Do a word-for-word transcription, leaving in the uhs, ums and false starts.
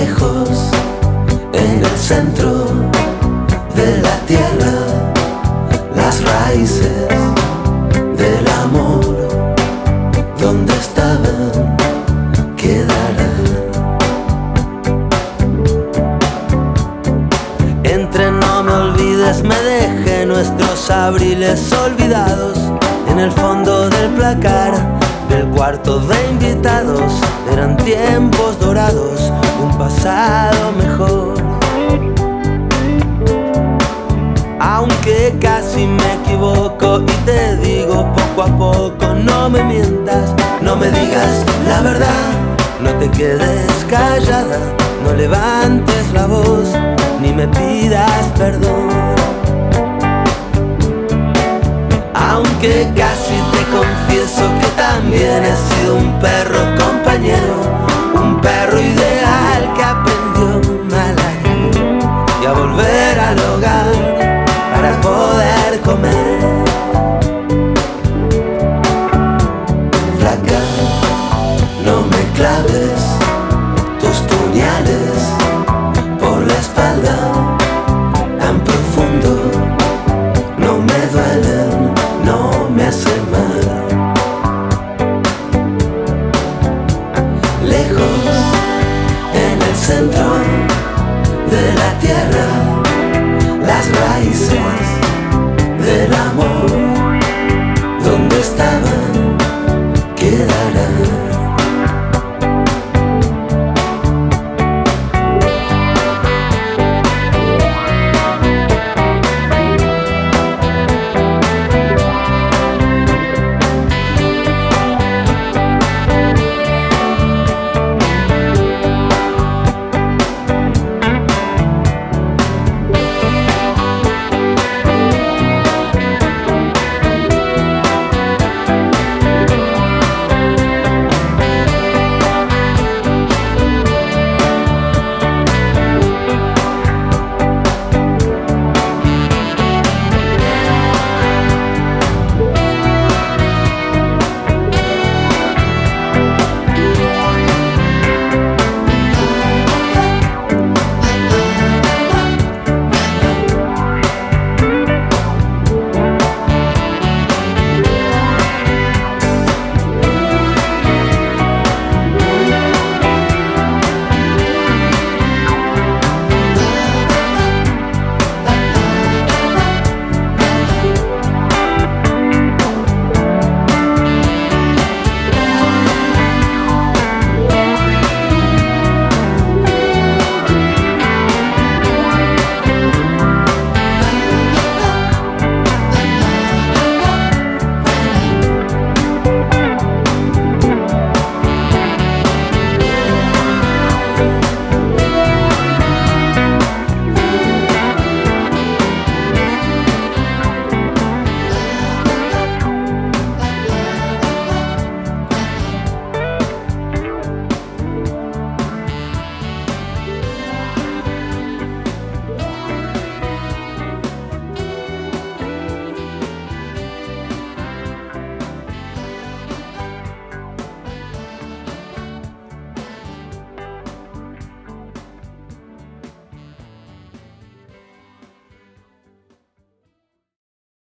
lejos, en el centro de la tierra, las raíces del amor, donde estaban, quedarán. Entre no me olvides, me dejé nuestros abriles olvidados en el fondo del placar del cuarto de invitados. Eran tiempos dorados, un pasado mejor. Aunque casi me equivoco y te digo poco a poco, no me mientas, no me digas la verdad, no te quedes callada, no levantes la voz, ni me pidas perdón. Aunque casi te confieso que también he sido un perro compañero, un perro ideal que aprendió a ladrar y a volver al hogar para poder comer. Flaca, no me claves tus puñales por la espalda tan profundo, no me duelen, no me hacen mal. Lejos, en el centro de la tierra, las raíces del amor, donde estaban, quedarán.